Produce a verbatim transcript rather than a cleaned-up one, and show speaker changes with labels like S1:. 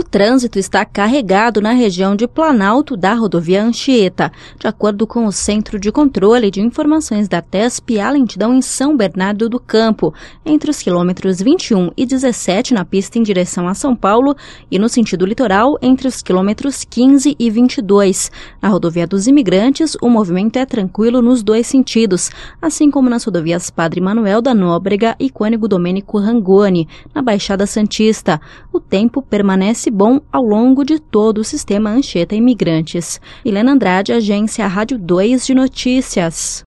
S1: O trânsito está carregado na região de Planalto da rodovia Anchieta. De acordo com o Centro de Controle de Informações da TESP, há lentidão em São Bernardo do Campo, entre os quilômetros vinte e um e dezessete na pista em direção a São Paulo e no sentido litoral entre os quilômetros quinze e vinte e dois. Na rodovia dos Imigrantes, o movimento é tranquilo nos dois sentidos, assim como nas rodovias Padre Manuel da Nóbrega e Cônego Domênico Rangoni, na Baixada Santista. O tempo permanece bom ao longo de todo o sistema Anchieta Imigrantes. Helena Andrade, Agência Rádio dois de Notícias.